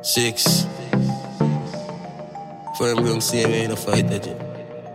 6. For them young see me in a fight that you.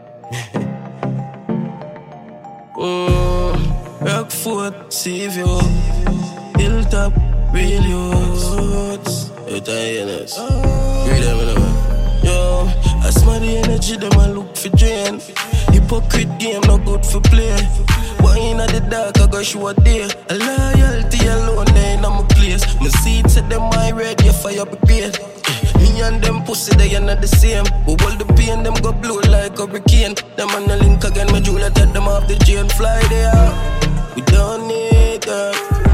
Rockford, Seaview, Hilltop, real youths. You tired, read them in a way. Yo, I smell the energy, them I look for drain. Hypocrite game, not good for play. Wine at the dark, I go show a day. A loyalty alone, they in my place. My seat said them I ready, fire brigade. Me and them pussy, they are not the same. We hold the pain, them go blow like a hurricane. Them on the link again, my jewel, take them off the chain. Fly there, we don't need them.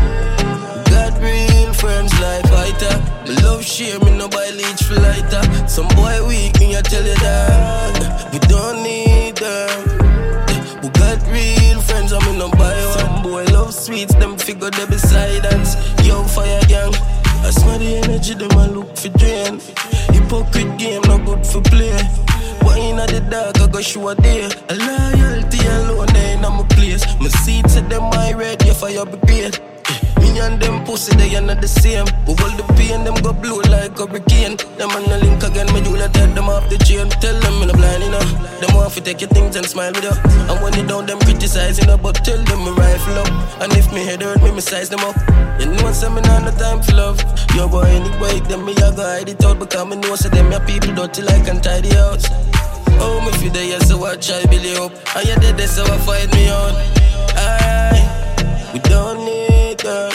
Got real friends like fighter. Me love share, me no buy leech for lighter. Some boy weak, me I tell you that. We don't need them. We got real friends, I me no buy one. Some boy love sweets, them figure they beside us. Yo, fire gang, I smell the energy, them I look for drain. Hypocrite game, not good for play. Wine at the dark, I go show a day. A loyalty alone, they in my place. My seat said them I ready, fire brigade. Me and them pussy, they are not the same. We hold the pain, them go blow like a hurricane. Them on the link again, my jewel, take them off the chain. Tell them me no blind, you know. Them want to take your things and smile with you. And when you down, them criticizing you, but tell them me rifle up. And if me head hurt me size them up. You know what I'm saying, no time for love. Yo boy, anyway, them me I go hide it out. Because me know so them your people dirty like and tidy house. Oh, me feel there, so watch I believe up. And you dead, so I fight me on. Aye, we don't need them.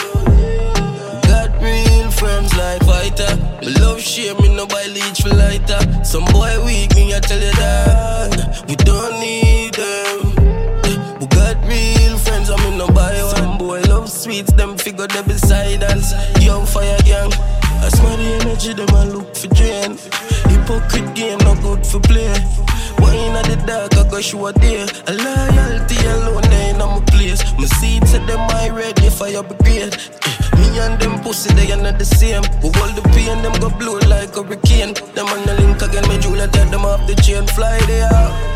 Got real friends like fighter. Me love share, me no buy leech for lighter. Some boy weak, me I tell you that. We don't need them. We got real friends, I me no buy one. Some boy love sweets, them figure they beside us. Yo, fire gang, I smell the energy, them I look for drain. Hypocrite game, not good for play. Wine at the dark, I go show a day. A loyalty alone, they in my place. My seat said them I ready, fire brigade. Me and them pussy, they are not the same. We hold the pain, them go blow like a hurricane. Them on the link again, my jewel, take them off the chain. Fly there.